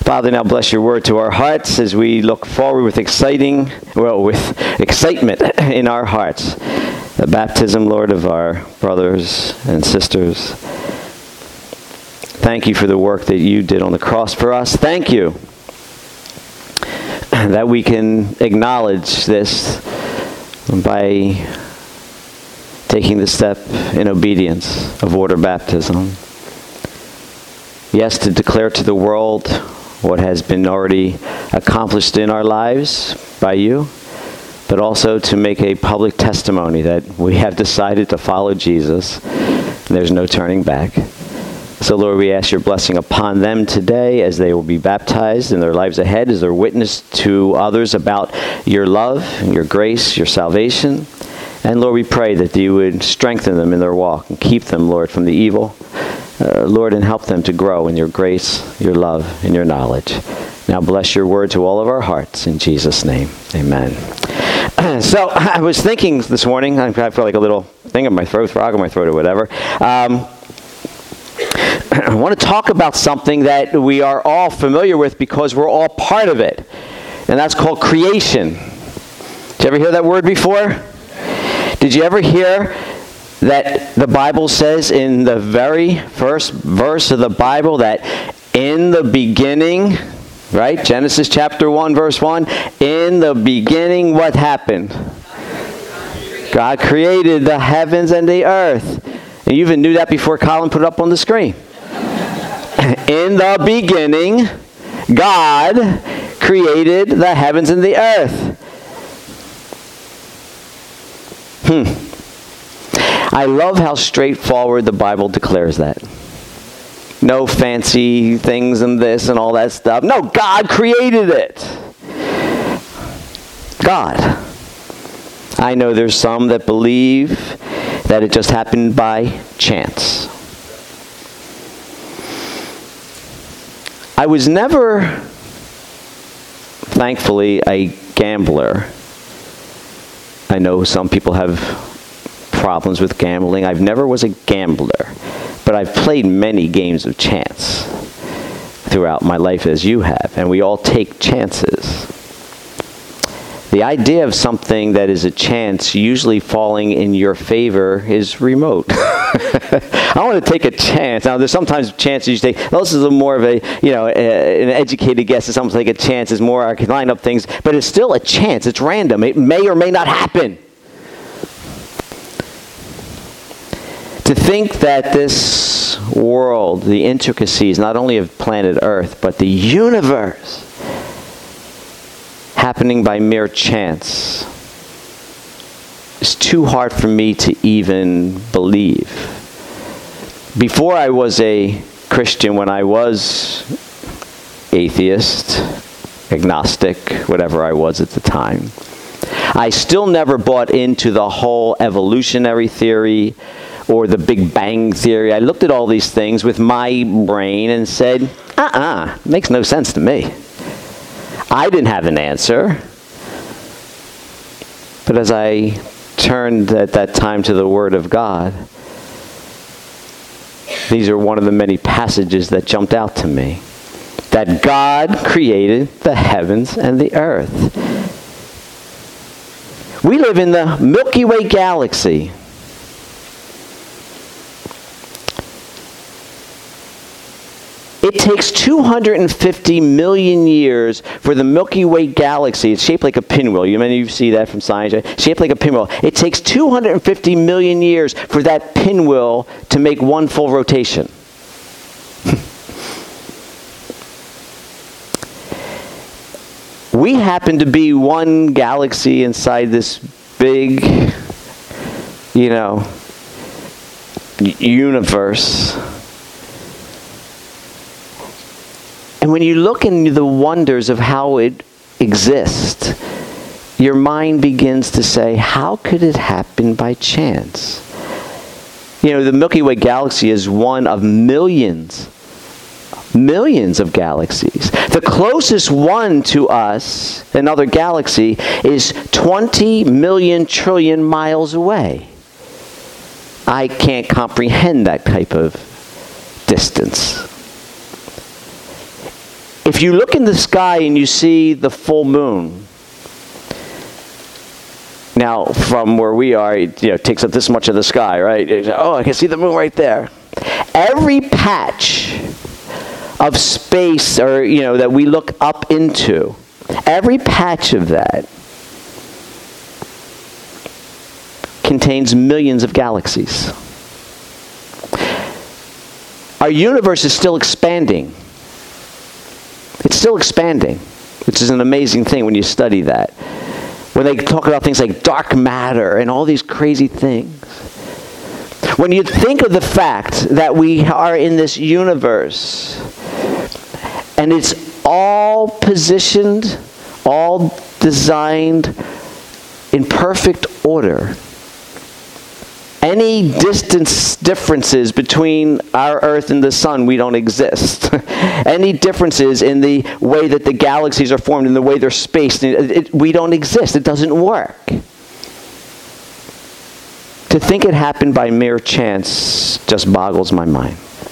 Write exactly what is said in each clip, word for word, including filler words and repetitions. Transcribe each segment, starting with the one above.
Father, now bless your word to our hearts as we look forward with exciting, well, with excitement in our hearts. The baptism, Lord, of our brothers and sisters. Thank you for the work that you did on the cross for us. Thank you that we can acknowledge this by taking the step in obedience of water baptism. Yes, to declare to the world what has been already accomplished in our lives by you, but also to make a public testimony that we have decided to follow Jesus. And there's no turning back. So, Lord, we ask your blessing upon them today as they will be baptized in their lives ahead, as their witness to others about your love, your grace, your salvation. And, Lord, we pray that you would strengthen them in their walk and keep them, Lord, from the evil. Uh, Lord, and help them to grow in your grace, your love, and your knowledge. Now bless your word to all of our hearts. In Jesus' name, amen. So I was thinking this morning, I feel like a little thing in my throat, frog in my throat or whatever. Um, I want to talk about something that we are all familiar with because we're all part of it. And that's called creation. Did you ever hear that word before? Did you ever hear that the Bible says in the very first verse of the Bible that in the beginning, right? Genesis chapter one, verse one. In the beginning, what happened? God created the heavens and the earth. And you even knew that before Colin put it up on the screen. In the beginning, God created the heavens and the earth. Hmm. I love how straightforward the Bible declares that. No fancy things and this and all that stuff. No, God created it. God. I know there's some that believe that it just happened by chance. I was never, thankfully, a gambler. I know some people have problems with gambling. I've never was a gambler, but I've played many games of chance throughout my life as you have, and we all take chances. The idea of something that is a chance usually falling in your favor is remote. I want to take a chance. Now, there's sometimes chances you take. Well, this is a more of a, you know, a, an educated guess that someone take a chance is more, I can line up things, but it's still a chance. It's random. It may or may not happen. To think that this world, the intricacies, not only of planet Earth, but the universe, happening by mere chance, is too hard for me to even believe. Before I was a Christian, when I was atheist, agnostic, whatever I was at the time, I still never bought into the whole evolutionary theory or the Big Bang Theory. I looked at all these things with my brain and said, uh-uh, makes no sense to me. I didn't have an answer. But as I turned at that time to the Word of God, these are one of the many passages that jumped out to me. That God created the heavens and the earth. We live in the Milky Way galaxy. It takes two hundred fifty million years for the Milky Way galaxy. It's shaped like a pinwheel. You many of you see that from science, right? Shaped like a pinwheel. It takes two hundred fifty million years for that pinwheel to make one full rotation. We happen to be one galaxy inside this big, you know, universe. And when you look into the wonders of how it exists, your mind begins to say, how could it happen by chance? You know, the Milky Way galaxy is one of millions, millions of galaxies. The closest one to us, another galaxy, is twenty million trillion miles away. I can't comprehend that type of distance. If you look in the sky and you see the full moon, now from where we are, it, you know, it takes up this much of the sky, right? It's, oh, I can see the moon right there. Every patch of space, or you know, that we look up into, every patch of that contains millions of galaxies. Our universe is still expanding. It's still expanding, which is an amazing thing when you study that. When they talk about things like dark matter and all these crazy things. When you think of the fact that we are in this universe and it's all positioned, all designed in perfect order. Any distance differences between our Earth and the sun, we don't exist. Any differences in the way that the galaxies are formed, in the way they're spaced, it, it, we don't exist. It doesn't work. To think it happened by mere chance just boggles my mind.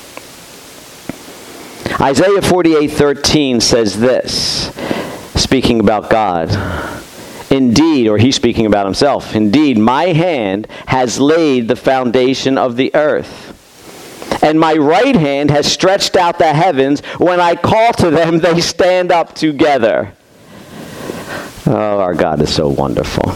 Isaiah forty-eight thirteen says this, speaking about God. Indeed, or he's speaking about himself, indeed, my hand has laid the foundation of the earth, and my right hand has stretched out the heavens. When I call to them, they stand up together. Oh, our God is so wonderful.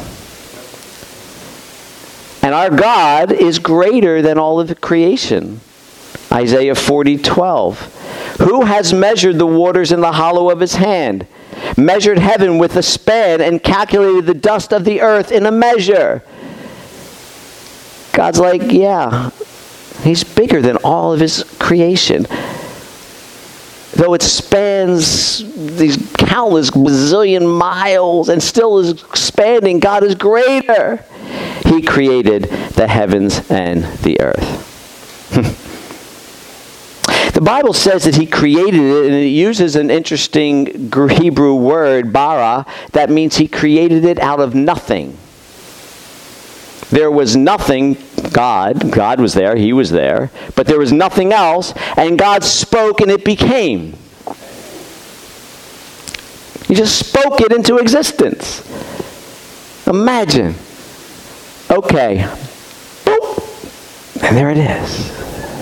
And our God is greater than all of the creation. Isaiah forty twelve. Who has measured the waters in the hollow of his hand? Measured heaven with a span and calculated the dust of the earth in a measure. God's like, yeah, he's bigger than all of his creation. Though it spans these countless bazillion miles and still is expanding, God is greater. He created the heavens and the earth. The Bible says that he created it, and it uses an interesting Hebrew word, bara, that means he created it out of nothing. There was nothing, God, God was there, he was there, but there was nothing else, and God spoke and it became. He just spoke it into existence. Imagine. Okay. Boop. And there it is.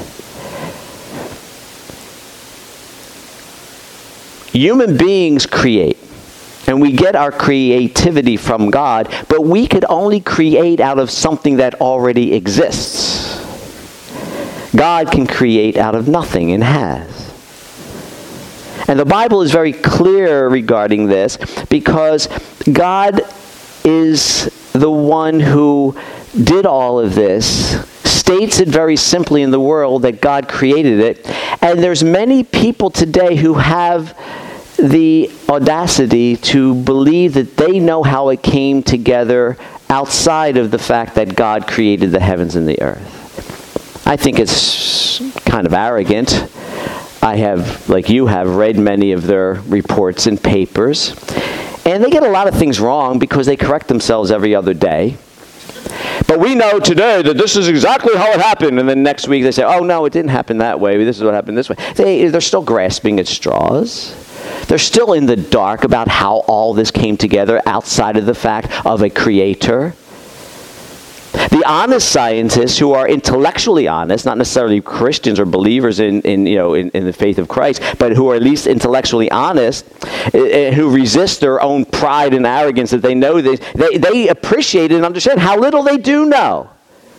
Human beings create, and we get our creativity from God, but we could only create out of something that already exists. God can create out of nothing, and has. And the Bible is very clear regarding this, because God is the one who did all of this, states it very simply in the world that God created it, and there's many people today who have the audacity to believe that they know how it came together outside of the fact that God created the heavens and the earth. I think it's kind of arrogant. I have, like you have, read many of their reports and papers, and they get a lot of things wrong because they correct themselves every other day. But we know today that this is exactly how it happened, and then next week they say, oh no, it didn't happen that way, this is what happened this way. They, they're still grasping at straws. They're still in the dark about how all this came together outside of the fact of a creator. The honest scientists who are intellectually honest, not necessarily Christians or believers in, in you know in, in the faith of Christ, but who are at least intellectually honest, uh, who resist their own pride and arrogance that they know this, they, they appreciate and understand how little they do know.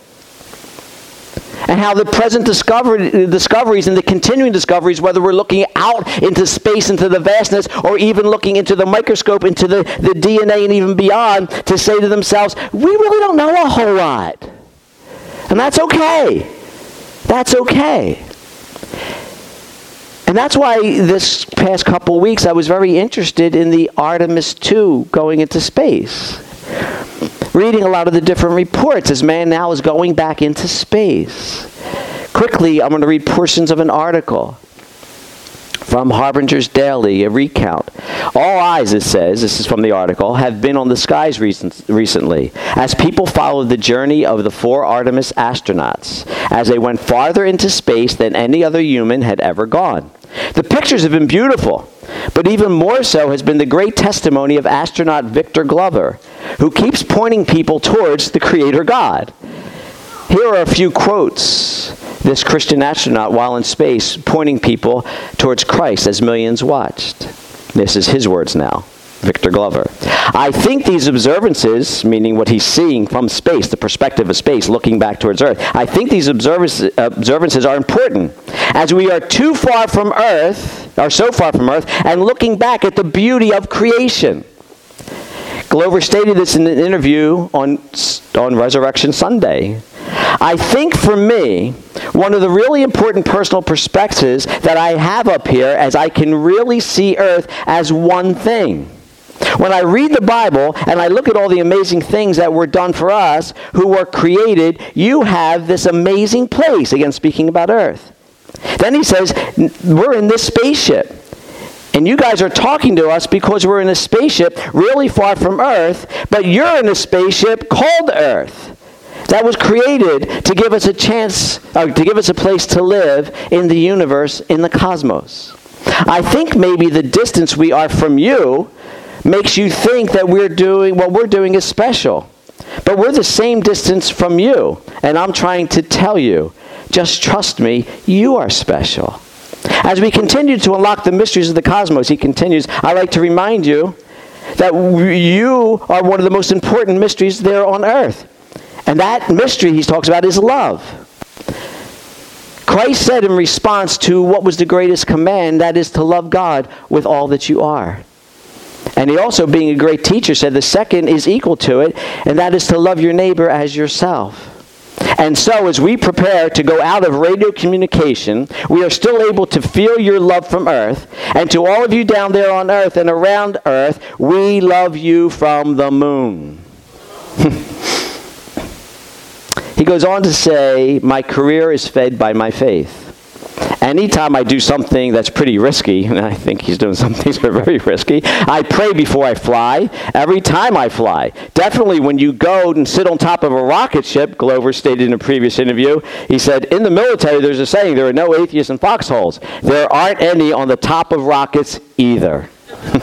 And how the present discovery, discoveries and the continuing discoveries, whether we're looking out into space, into the vastness, or even looking into the microscope, into the, the D N A and even beyond, to say to themselves, we really don't know a whole lot. And that's okay. That's okay. And that's why this past couple of weeks I was very interested in the Artemis two going into space. Reading a lot of the different reports as man now is going back into space. Quickly, I'm going to read portions of an article. From Harbinger's Daily, a recount. All eyes, it says, this is from the article, have been on the skies recent, recently as people followed the journey of the four Artemis astronauts as they went farther into space than any other human had ever gone. The pictures have been beautiful, but even more so has been the great testimony of astronaut Victor Glover, who keeps pointing people towards the Creator God. Here are a few quotes. This Christian astronaut, while in space, pointing people towards Christ as millions watched. This is his words now, Victor Glover. I think these observances, meaning what he's seeing from space, the perspective of space, looking back towards Earth, I think these observances, observances are important, as we are too far from Earth, are so far from Earth, and looking back at the beauty of creation. Glover stated this in an interview on, on Resurrection Sunday. I think for me, one of the really important personal perspectives that I have up here as I can really see Earth as one thing. When I read the Bible and I look at all the amazing things that were done for us who were created, you have this amazing place, again speaking about Earth. Then he says, we're in this spaceship. And you guys are talking to us because we're in a spaceship really far from Earth, but you're in a spaceship called Earth. That was created to give us a chance, uh, to give us a place to live in the universe, in the cosmos. I think maybe the distance we are from you makes you think that we're doing, what we're doing is special. But we're the same distance from you. And I'm trying to tell you, just trust me, you are special. As we continue to unlock the mysteries of the cosmos, he continues, I like to remind you that you are one of the most important mysteries there on earth. And that mystery he talks about is love. Christ said in response to what was the greatest command, that is to love God with all that you are. And he also, being a great teacher, said the second is equal to it, and that is to love your neighbor as yourself. And so as we prepare to go out of radio communication, we are still able to feel your love from earth. And to all of you down there on earth and around earth, we love you from the moon. He goes on to say, my career is fed by my faith. Anytime I do something that's pretty risky, and I think he's doing some things that are very risky, I pray before I fly, every time I fly. Definitely when you go and sit on top of a rocket ship, Glover stated in a previous interview, he said, in the military there's a saying, there are no atheists in foxholes. There aren't any on the top of rockets either.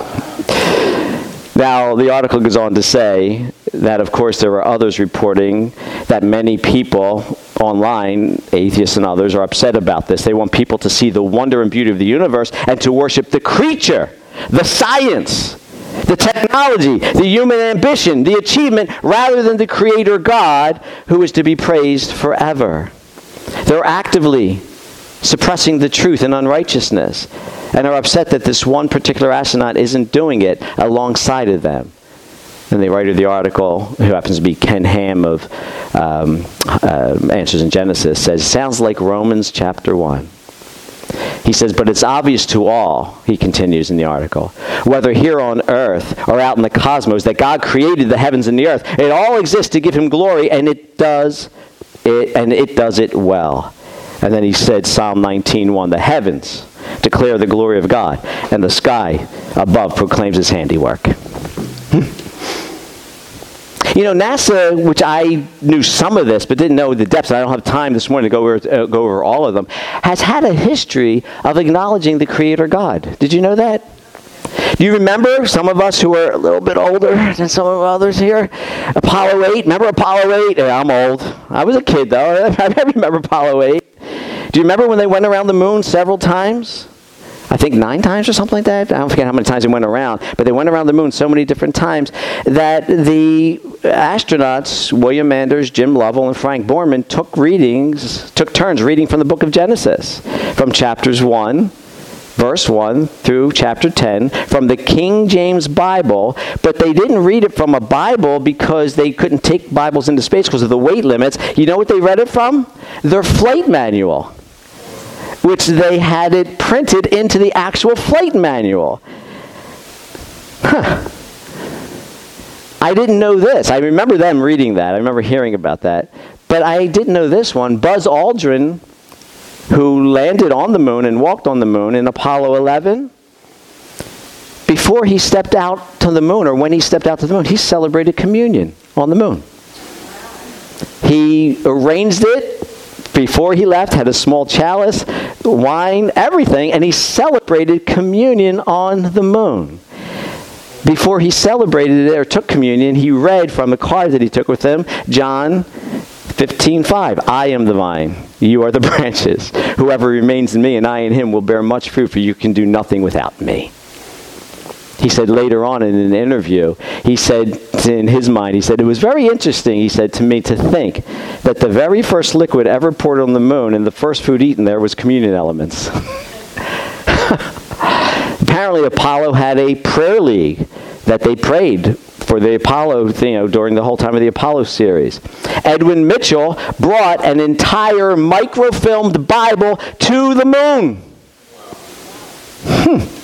Now, the article goes on to say that, of course, there are others reporting that many people online, atheists and others, are upset about this. They want people to see the wonder and beauty of the universe and to worship the creature, the science, the technology, the human ambition, the achievement, rather than the Creator God who is to be praised forever. They're actively suppressing the truth and unrighteousness, and are upset that this one particular astronaut isn't doing it alongside of them. And the writer of the article, who happens to be Ken Ham of um, uh, Answers in Genesis, says, sounds like Romans chapter one. He says, but it's obvious to all, he continues in the article, whether here on earth or out in the cosmos, that God created the heavens and the earth. It all exists to give him glory, and it does it, and it does it well. And then he said, Psalm nineteen one, the heavens declare the glory of God, and the sky above proclaims his handiwork. You know, NASA, which I knew some of this, but didn't know the depths, and I don't have time this morning to go over, uh, go over all of them, has had a history of acknowledging the Creator God. Did you know that? Do you remember, some of us who are a little bit older than some of others here, Apollo eight? Remember Apollo eight? Yeah, I'm old. I was a kid, though. I remember Apollo eight. Do you remember when they went around the moon several times? I think nine times or something like that. I don't forget how many times they went around, but they went around the moon so many different times that the astronauts, William Manders, Jim Lovell, and Frank Borman, took readings, took turns reading from the book of Genesis, from chapters one, verse one, through chapter ten, from the King James Bible, but they didn't read it from a Bible because they couldn't take Bibles into space because of the weight limits. You know what they read it from? Their flight manual, which they had it printed into the actual flight manual. Huh. I didn't know this. I remember them reading that. I remember hearing about that. But I didn't know this one. Buzz Aldrin who landed on the moon and walked on the moon in Apollo eleven, before he stepped out to the moon, or when he stepped out to the moon, he celebrated communion on the moon. He arranged it before he left, had a small chalice, wine, everything, and he celebrated communion on the moon. Before he celebrated it or took communion, he read from the card that he took with him, John fifteen five. I am the vine, you are the branches. Whoever remains in me and I in him will bear much fruit, for you can do nothing without me. He said later on in an interview, he said in his mind, he said, it was very interesting, he said to me, to think that the very first liquid ever poured on the moon and the first food eaten there was communion elements. Apparently Apollo had a prayer league that they prayed for the Apollo, you know, during the whole time of the Apollo series. Edwin Mitchell brought an entire microfilmed Bible to the moon. Hmm.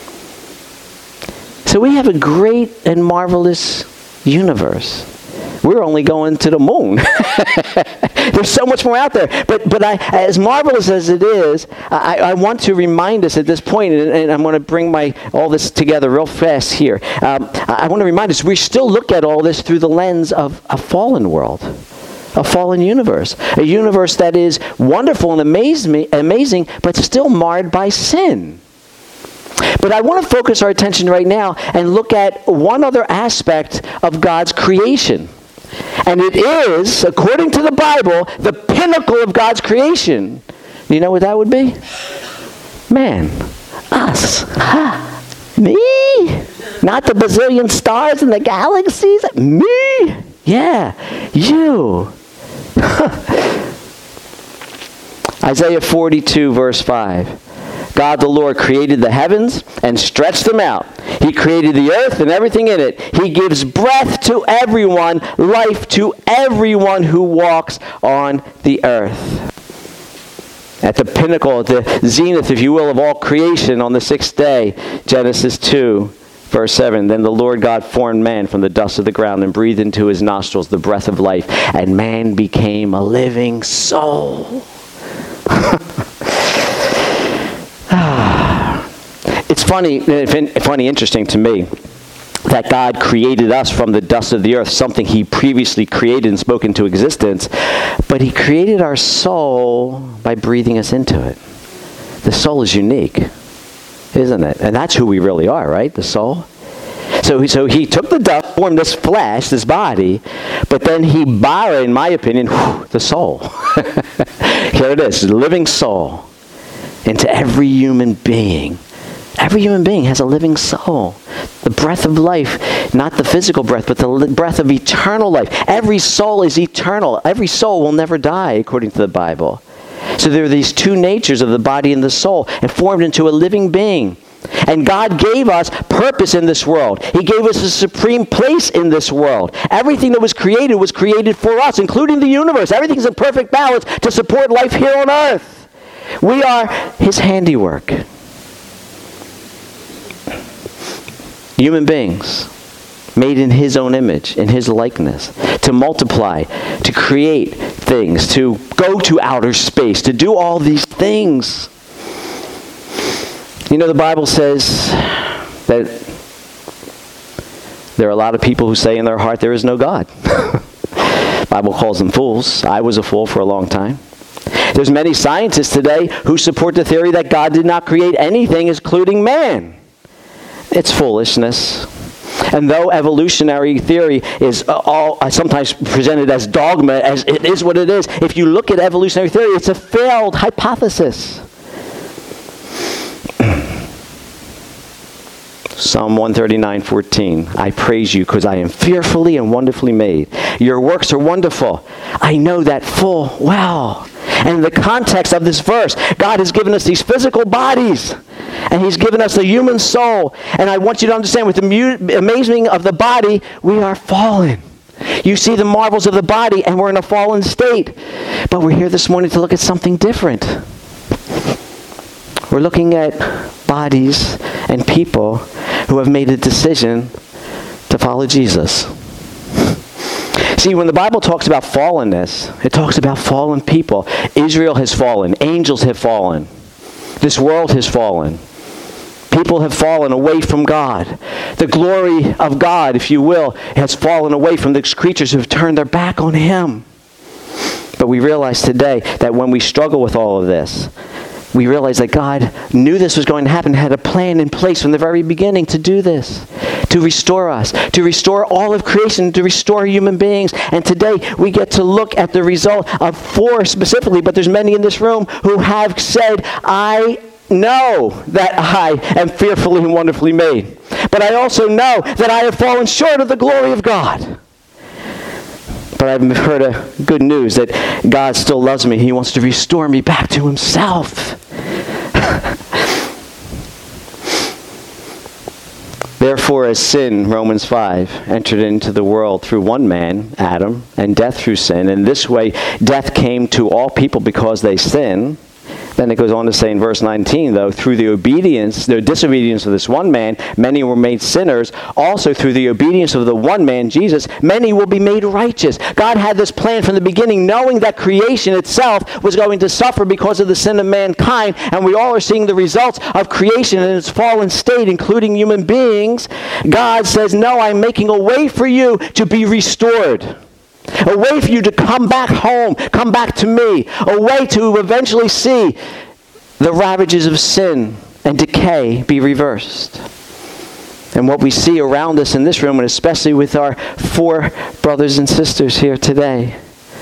So we have a great and marvelous universe. We're only going to the moon. There's so much more out there. But but I, as marvelous as it is, I, I want to remind us at this point, and, and I'm going to bring my all this together real fast here. Um, I, I want to remind us, we still look at all this through the lens of a fallen world, a fallen universe, a universe that is wonderful and amazing, amazing, but still marred by sin. But I want to focus our attention right now and look at one other aspect of God's creation. And it is, according to the Bible, the pinnacle of God's creation. You know what that would be? Man. Us. Ha. Me? Not the bazillion stars in the galaxies? Me? Yeah. You. Isaiah forty-two, verse five. God the Lord created the heavens and stretched them out. He created the earth and everything in it. He gives breath to everyone, life to everyone who walks on the earth. At the pinnacle, at the zenith, if you will, of all creation on the sixth day, Genesis two, verse seven, then the Lord God formed man from the dust of the ground and breathed into his nostrils the breath of life, and man became a living soul. It's funny, funny, interesting to me that God created us from the dust of the earth, something he previously created and spoke into existence, but he created our soul by breathing us into it. The soul is unique, isn't it? And that's who we really are, right? The soul. So, so he took the dust, formed this flesh, this body, but then he borrowed, in my opinion, whew, the soul. Here it is, the living soul into every human being. Every human being has a living soul. The breath of life, not the physical breath, but the breath of eternal life. Every soul is eternal. Every soul will never die, according to the Bible. So there are these two natures of the body and the soul, and formed into a living being. And God gave us purpose in this world. He gave us a supreme place in this world. Everything that was created was created for us, including the universe. Everything's in perfect balance to support life here on earth. We are his handiwork. Human beings, made in his own image, in his likeness, to multiply, to create things, to go to outer space, to do all these things. You know, the Bible says that there are a lot of people who say in their heart there is no God. The Bible calls them fools. I was a fool for a long time. There's many scientists today who support the theory that God did not create anything, including man. It's foolishness. And though evolutionary theory is all uh, sometimes presented as dogma, as it is what it is, if you look at evolutionary theory, it's a failed hypothesis. Psalm one thirty-nine, fourteen. I praise you because I am fearfully and wonderfully made. Your works are wonderful. I know that full well. And in the context of this verse, God has given us these physical bodies. And he's given us a human soul. And I want you to understand, with the mu- amazing of the body, we are fallen. You see the marvels of the body, and we're in a fallen state. But we're here this morning to look at something different. We're looking at bodies and people who have made a decision to follow Jesus. See, when the Bible talks about fallenness, it talks about fallen people. Israel has fallen. Angels have fallen. This world has fallen. People have fallen away from God. The glory of God, if you will, has fallen away from these creatures who have turned their back on Him. But we realize today that when we struggle with all of this, we realize that God knew this was going to happen, had a plan in place from the very beginning to do this, to restore us, to restore all of creation, to restore human beings. And today we get to look at the result of four specifically, but there's many in this room who have said, I know that I am fearfully and wonderfully made. But I also know that I have fallen short of the glory of God. But I've heard a good news that God still loves me. He wants to restore me back to Himself. Therefore, as sin, Romans five, entered into the world through one man, Adam, and death through sin, and this way death came to all people because they sinned. Then it goes on to say in verse nineteen, though, through the obedience, the disobedience of this one man, many were made sinners. Also through the obedience of the one man, Jesus, many will be made righteous. God had this plan from the beginning, knowing that creation itself was going to suffer because of the sin of mankind. And we all are seeing the results of creation in its fallen state, including human beings. God says, no, I'm making a way for you to be restored. A way for you to come back home, come back to me. A way to eventually see the ravages of sin and decay be reversed. And what we see around us in this room, and especially with our four brothers and sisters here today,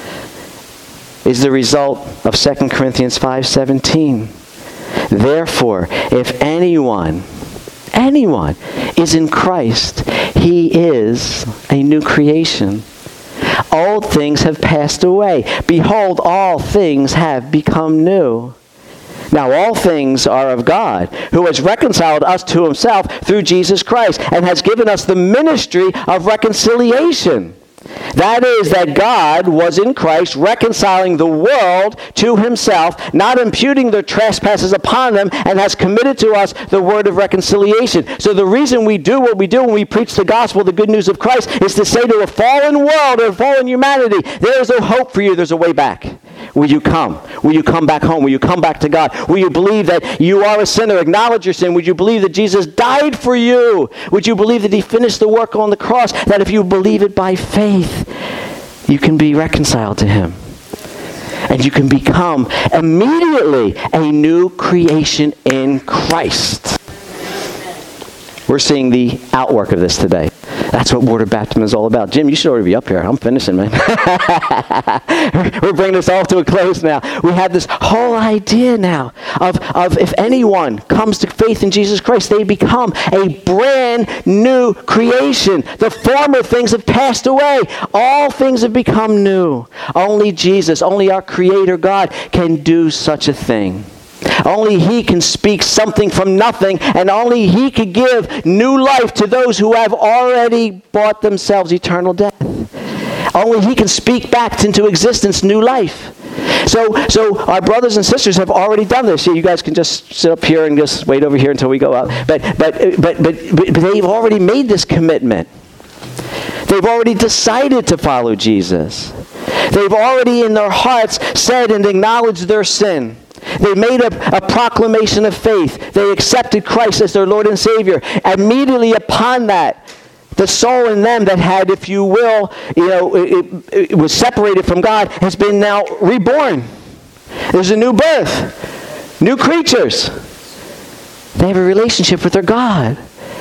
is the result of Second Corinthians five seventeen. Therefore, if anyone, anyone is in Christ, he is a new creation. Old things have passed away. Behold, all things have become new. Now all things are of God, who has reconciled us to Himself through Jesus Christ, and has given us the ministry of reconciliation. That is, that God was in Christ reconciling the world to Himself, not imputing their trespasses upon them, and has committed to us the word of reconciliation. So the reason we do what we do when we preach the gospel, the good news of Christ, is to say to a fallen world or fallen humanity, there is a hope for you, there's a way back. Will you come? Will you come back home? Will you come back to God? Will you believe that you are a sinner? Acknowledge your sin. Would you believe that Jesus died for you? Would you believe that He finished the work on the cross? That if you believe it by faith, you can be reconciled to Him. And you can become immediately a new creation in Christ. We're seeing the outwork of this today. That's what water baptism is all about. Jim, you should already be up here. I'm finishing, man. We're bringing this all to a close now. We have this whole idea now of, of if anyone comes to faith in Jesus Christ, they become a brand new creation. The former things have passed away. All things have become new. Only Jesus, only our Creator God can do such a thing. Only He can speak something from nothing, and only He can give new life to those who have already bought themselves eternal death. Only He can speak back into existence new life. So, so our brothers and sisters have already done this. You guys can just sit up here and just wait over here until we go up. But, but, but, but, but they've already made this commitment. They've already decided to follow Jesus. They've already in their hearts said and acknowledged their sin. They made a, a proclamation of faith. They accepted Christ as their Lord and Savior. Immediately upon that, the soul in them that had, if you will, you know, it, it was separated from God, has been now reborn. There's a new birth. New creatures. They have a relationship with their God.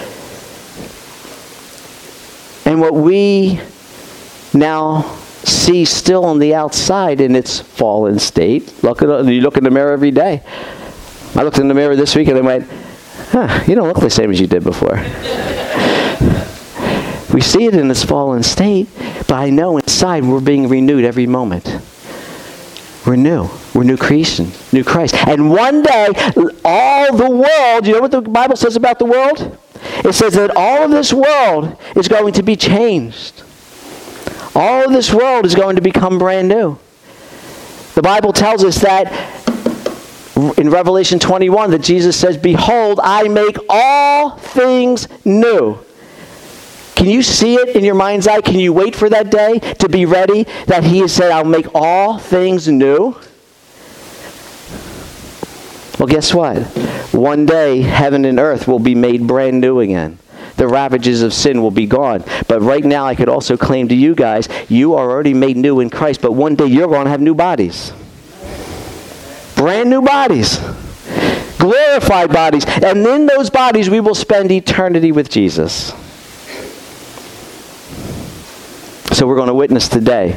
And what we now see still on the outside in its fallen state. Look at, you look in the mirror every day. I looked in the mirror this week and I went, huh, you don't look the same as you did before. We see it in its fallen state, but I know inside we're being renewed every moment. We're new. We're new creation, new Christ. And one day, all the world, you know what the Bible says about the world? It says that all of this world is going to be changed. All of this world is going to become brand new. The Bible tells us that in Revelation twenty-one that Jesus says, behold, I make all things new. Can you see it in your mind's eye? Can you wait for that day to be ready that he has said, I'll make all things new? Well, guess what? One day, heaven and earth will be made brand new again. The ravages of sin will be gone. But right now, I could also claim to you guys, you are already made new in Christ, but one day you're going to have new bodies. Brand new bodies. Glorified bodies. And in those bodies, we will spend eternity with Jesus. So we're going to witness today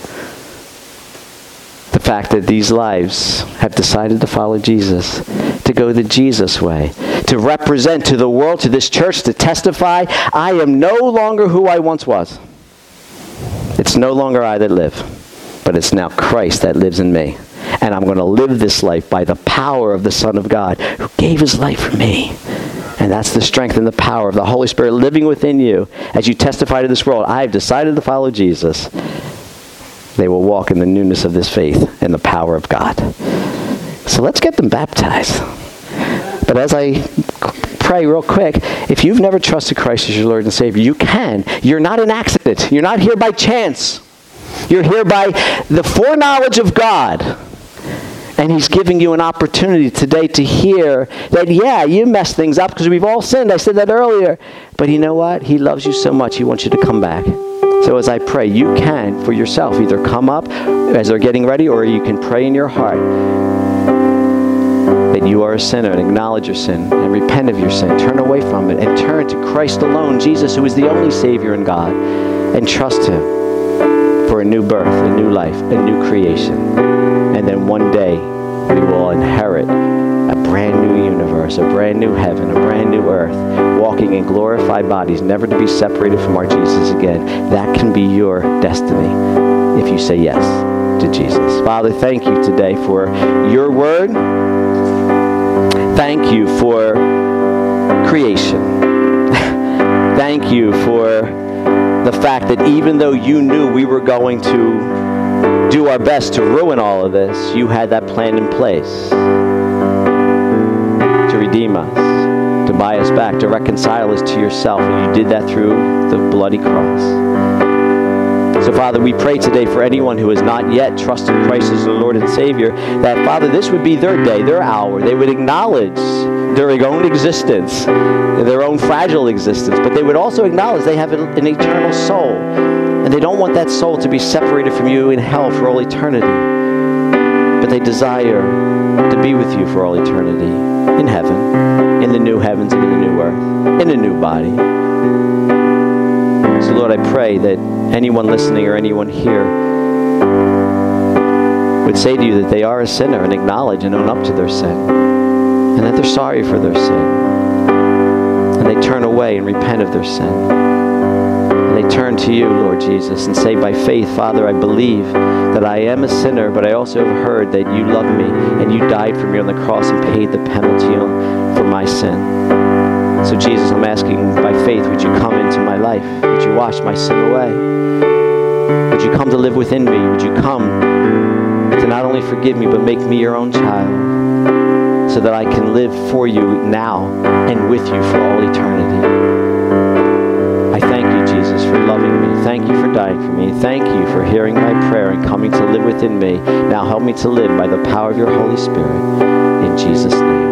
the fact that these lives have decided to follow Jesus, to go the Jesus way, to represent to the world, to this church, to testify, I am no longer who I once was. It's no longer I that live, but it's now Christ that lives in me. And I'm going to live this life by the power of the Son of God who gave his life for me. And that's the strength and the power of the Holy Spirit living within you as you testify to this world. I have decided to follow Jesus. They will walk in the newness of this faith and the power of God. So let's get them baptized. But as I pray real quick, if you've never trusted Christ as your Lord and Savior, you can. You're not an accident. You're not here by chance. You're here by the foreknowledge of God. And he's giving you an opportunity today to hear that, yeah, you messed things up because we've all sinned. I said that earlier. But you know what? He loves you so much, he wants you to come back. So as I pray, you can, for yourself, either come up as they're getting ready, or you can pray in your heart that you are a sinner and acknowledge your sin and repent of your sin. Turn away from it and turn to Christ alone, Jesus, who is the only Savior and God, and trust him for a new birth, a new life, a new creation. And then one day, we will inherit a brand new universe, a brand new heaven, a brand new earth, walking in glorified bodies, never to be separated from our Jesus again. That can be your destiny if you say yes to Jesus. Father, thank you today for your word. Thank you for creation. Thank you for the fact that even though you knew we were going to do our best to ruin all of this, you had that plan in place to redeem us, to buy us back, to reconcile us to yourself. And you did that through the bloody cross. So, Father, we pray today for anyone who has not yet trusted Christ as their Lord and Savior, that, Father, this would be their day, their hour. They would acknowledge their own existence, their own fragile existence, but they would also acknowledge they have an eternal soul. And they don't want that soul to be separated from you in hell for all eternity. But they desire to be with you for all eternity in heaven, in the new heavens and in the new earth, in a new body. So, Lord, I pray that anyone listening or anyone here would say to you that they are a sinner and acknowledge and own up to their sin, and that they're sorry for their sin, and they turn away and repent of their sin. They turn to you, Lord Jesus, and say by faith, Father, I believe that I am a sinner, but I also have heard that you love me and you died for me on the cross and paid the penalty on, for my sin. So Jesus, I'm asking by faith, would you come into my life? Would you wash my sin away? Would you come to live within me? Would you come to not only forgive me, but make me your own child, so that I can live for you now and with you for all eternity? Thank you, Jesus, for loving me. Thank you for dying for me. Thank you for hearing my prayer and coming to live within me. Now help me to live by the power of your Holy Spirit. In Jesus' name.